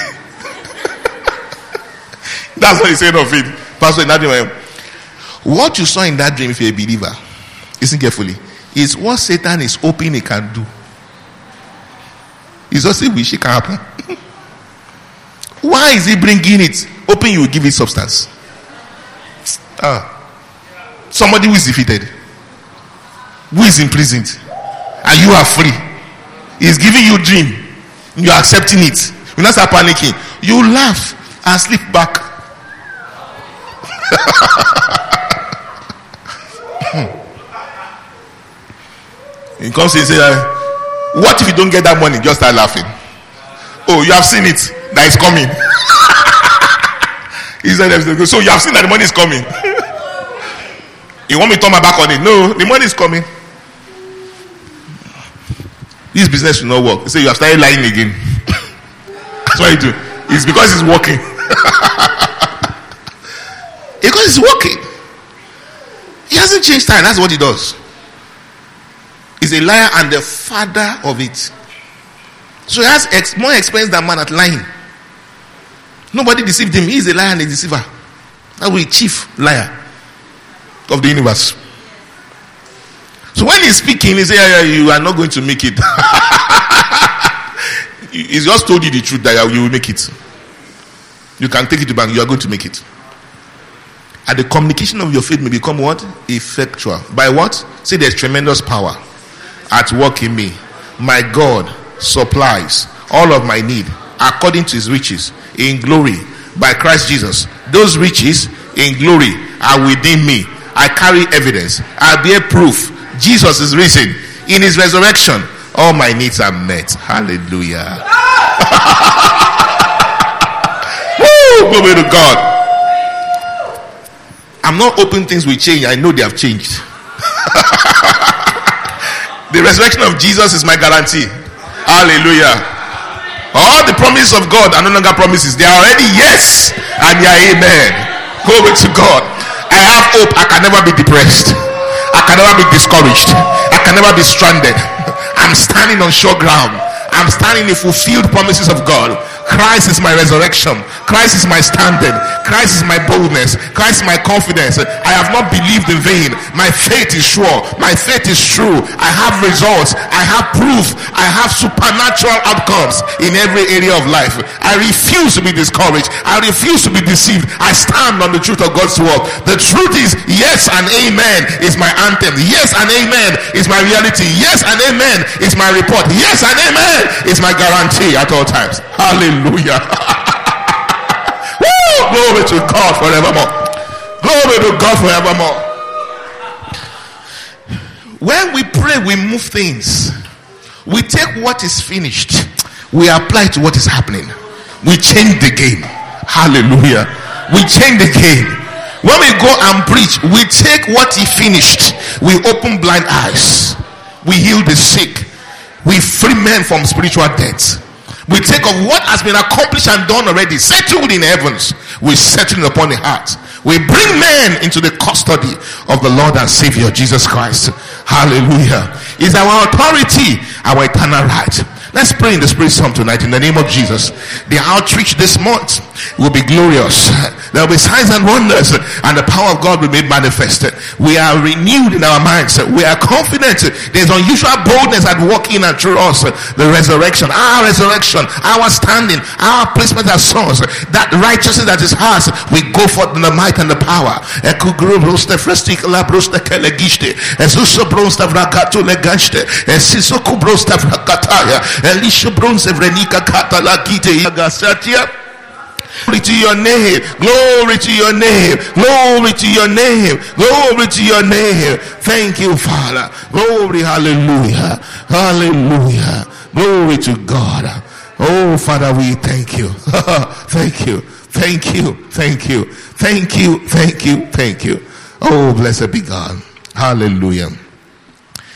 That's what he said of it. Pastor, in that dream, what you saw in that dream, if you're a believer, listen carefully, is what Satan is hoping he can do. He's just a wish it can happen. Why is he bringing it? Hoping you will give it substance. Ah. Somebody who is defeated, who is imprisoned, and you are free. He is giving you a dream. You are accepting it. You not start panicking. You laugh and sleep back. He comes and says, what if you don't get that money? Just start laughing. Oh, you have seen it. That is coming. He said, so you have seen that the money is coming. You want me to turn my back on it? No, the money is coming. This business will not work. You say you have started lying again. That's what you do. It's because it's working. Because it's working. He hasn't changed time. That's what he does. He's a liar and the father of it. So he has ex- more experience than man at lying. Nobody deceived him. He is a liar and a deceiver. That's the chief liar of the universe. So when he's speaking, he says, yeah, yeah, you are not going to make it. He's just told you the truth that you will make it. You can take it to bank. You are going to make it. And the communication of your faith may become what? Effectual. By what? Say there's tremendous power at work in me. My God supplies all of my need according to his riches in glory by Christ Jesus. Those riches in glory are within me. I carry evidence. I bear proof. Jesus is risen. In his resurrection, all my needs are met. Hallelujah. Woo! Glory to God. I'm not hoping things will change. I know they have changed. The resurrection of Jesus is my guarantee. Hallelujah. All the promises of God are no longer promises. They are already yes and they are amen. Glory to God. I have hope. I can never be depressed. I can never be discouraged. I can never be stranded. I'm standing on sure ground. I'm standing in fulfilled promises of God. Christ is my resurrection. Christ is my standing. Christ is my boldness. Christ is my confidence. I have not believed in vain. My faith is sure. My faith is true. I have results. I have proof. I have supernatural outcomes in every area of life. I refuse to be discouraged. I refuse to be deceived. I stand on the truth of God's word. The truth is, yes and amen is my anthem. Yes and amen is my reality. Yes and amen is my report. Yes and amen is my guarantee at all times. Hallelujah. Woo! Glory to God forevermore. Glory to God forevermore. When we pray, we move things. We take what is finished, we apply to what is happening. We change the game. Hallelujah. We change the game. When we go and preach, we take what he finished. We open blind eyes. We heal the sick. We free men from spiritual death. We take of what has been accomplished and done already, settled in heavens. We settle it upon the heart. We bring men into the custody of the Lord and Savior Jesus Christ. Hallelujah. Is our authority, our eternal right. Let's pray in the Spirit Psalm tonight in the name of Jesus. The outreach this month will be glorious. There will be signs and wonders, and the power of God will be made manifest. We are renewed in our minds. We are confident. There's unusual boldness at work in and through us. The resurrection, our resurrection, our standing, our placement as sons, that righteousness that is ours, we go forth in the might and the power. Elisha bronze vrenika katala kite agasatia. Glory to your name, glory to your name, glory to your name, glory to your name. Thank you, Father. Glory, hallelujah, hallelujah. Glory to God. Oh, Father, we thank you. Thank you, thank you, thank you, thank you, thank you, thank you. Oh, blessed be God. Hallelujah.